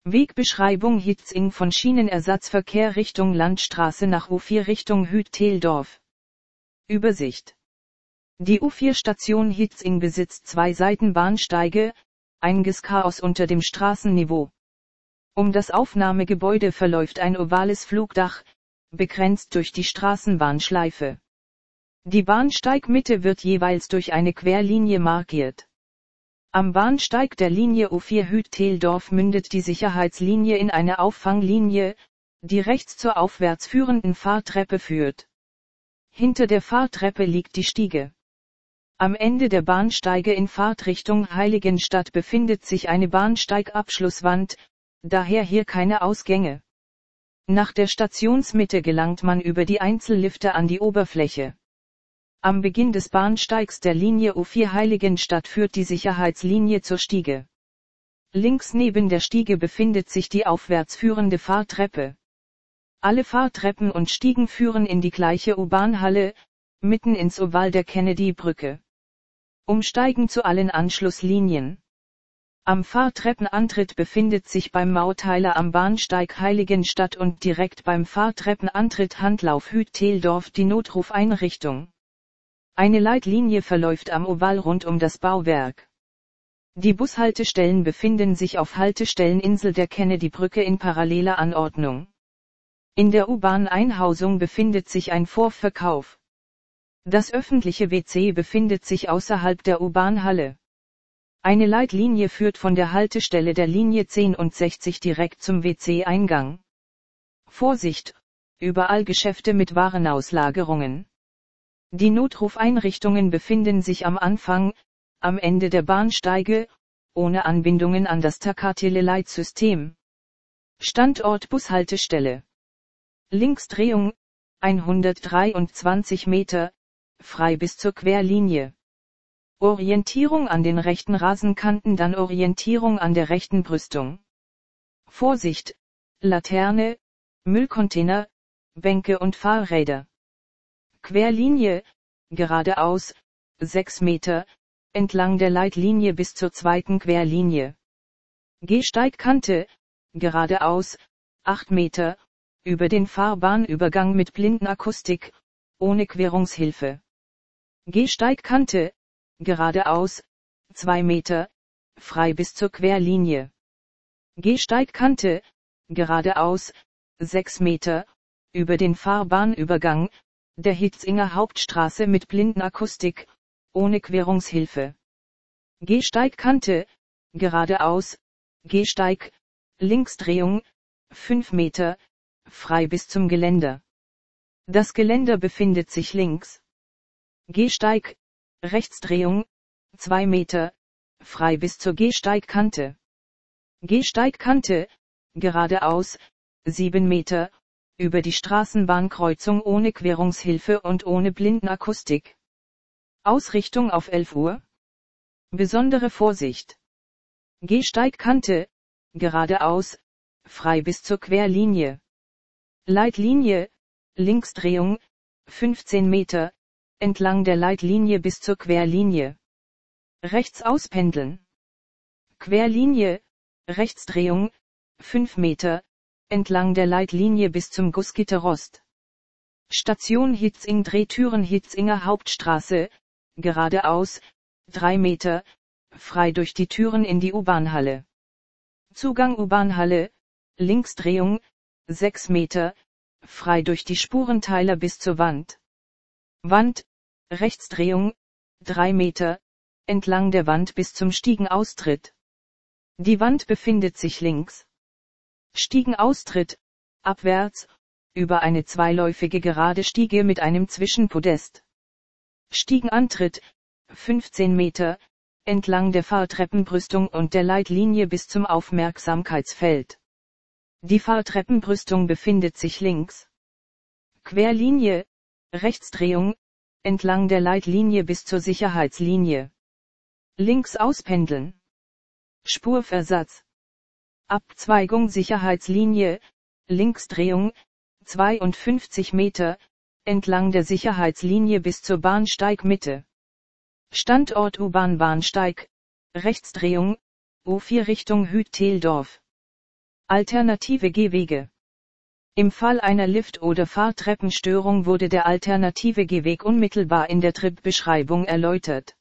Wegbeschreibung Hietzing von Schienenersatzverkehr Richtung Landstraße nach U4 Richtung Hüt-Teldorf. Übersicht. Die U4-Station Hietzing besitzt 2 Seitenbahnsteige, einiges Chaos unter dem Straßenniveau. Um das Aufnahmegebäude verläuft ein ovales Flugdach, begrenzt durch die Straßenbahnschleife. Die Bahnsteigmitte wird jeweils durch eine Querlinie markiert. Am Bahnsteig der Linie U4 Hüt-Teldorf mündet die Sicherheitslinie in eine Auffanglinie, die rechts zur aufwärts führenden Fahrtreppe führt. Hinter der Fahrtreppe liegt die Stiege. Am Ende der Bahnsteige in Fahrtrichtung Heiligenstadt befindet sich eine Bahnsteigabschlusswand, daher hier keine Ausgänge. Nach der Stationsmitte gelangt man über die Einzellifte an die Oberfläche. Am Beginn des Bahnsteigs der Linie U4 Heiligenstadt führt die Sicherheitslinie zur Stiege. Links neben der Stiege befindet sich die aufwärts führende Fahrtreppe. Alle Fahrtreppen und Stiegen führen in die gleiche U-Bahn-Halle, mitten ins Oval der Kennedy-Brücke. Umsteigen zu allen Anschlusslinien. Am Fahrtreppenantritt befindet sich beim Mauteiler am Bahnsteig Heiligenstadt und direkt beim Fahrtreppenantritt Handlauf Hüt-Teldorf die Notrufeinrichtung. Eine Leitlinie verläuft am Oval rund um das Bauwerk. Die Bushaltestellen befinden sich auf Haltestelleninsel der Kennedy-Brücke in paralleler Anordnung. In der U-Bahn-Einhausung befindet sich ein Vorverkauf. Das öffentliche WC befindet sich außerhalb der U-Bahn-Halle. Eine Leitlinie führt von der Haltestelle der Linie 10 und 60 direkt zum WC-Eingang. Vorsicht! Überall Geschäfte mit Warenauslagerungen. Die Notrufeinrichtungen befinden sich am Anfang, am Ende der Bahnsteige, ohne Anbindungen an das Takatele-Leitsystem. Standort Bushaltestelle. Linksdrehung, 123 Meter, frei bis zur Querlinie. Orientierung an den rechten Rasenkanten, dann Orientierung an der rechten Brüstung. Vorsicht! Laterne, Müllcontainer, Bänke und Fahrräder. Querlinie, geradeaus, 6 Meter, entlang der Leitlinie bis zur zweiten Querlinie. Gehsteigkante, geradeaus, 8 Meter, über den Fahrbahnübergang mit Blindenakustik, ohne Querungshilfe. Gehsteigkante, geradeaus, 2 Meter, frei bis zur Querlinie. Gehsteigkante, geradeaus, 6 Meter, über den Fahrbahnübergang, der Hietzinger Hauptstraße mit Blindenakustik, ohne Querungshilfe. Gehsteigkante, geradeaus, Gehsteig, Linksdrehung, 5 Meter, frei bis zum Geländer. Das Geländer befindet sich links. Gehsteig, Rechtsdrehung, 2 Meter, frei bis zur Gehsteigkante. Gehsteigkante, geradeaus, 7 Meter, über die Straßenbahnkreuzung ohne Querungshilfe und ohne Blindenakustik. Ausrichtung auf 11 Uhr. Besondere Vorsicht. Gehsteigkante, geradeaus, frei bis zur Querlinie. Leitlinie, Linksdrehung, 15 Meter, entlang der Leitlinie bis zur Querlinie. Rechts auspendeln. Querlinie, Rechtsdrehung, 5 Meter, entlang der Leitlinie bis zum Gussgitterrost. Station Hietzing Drehtüren Hietzinger Hauptstraße, geradeaus, 3 Meter, frei durch die Türen in die U-Bahn-Halle. Zugang U-Bahn-Halle, Linksdrehung, 6 Meter, frei durch die Spurenteiler bis zur Wand. Wand, Rechtsdrehung, 3 Meter, entlang der Wand bis zum Stiegenaustritt. Die Wand befindet sich links. Stiegenaustritt, abwärts, über eine zweiläufige gerade Stiege mit einem Zwischenpodest. Stiegenantritt, 15 Meter, entlang der Fahrtreppenbrüstung und der Leitlinie bis zum Aufmerksamkeitsfeld. Die Fahrtreppenbrüstung befindet sich links. Querlinie, Rechtsdrehung, entlang der Leitlinie bis zur Sicherheitslinie. Links auspendeln. Spurversatz. Abzweigung Sicherheitslinie, Linksdrehung, 52 Meter, entlang der Sicherheitslinie bis zur Bahnsteigmitte. Standort U-Bahn Bahnsteig, Rechtsdrehung, U4 Richtung Hüt-Teldorf. Alternative Gehwege. Im Fall einer Lift- oder Fahrtreppenstörung wurde der alternative Gehweg unmittelbar in der Tripbeschreibung erläutert.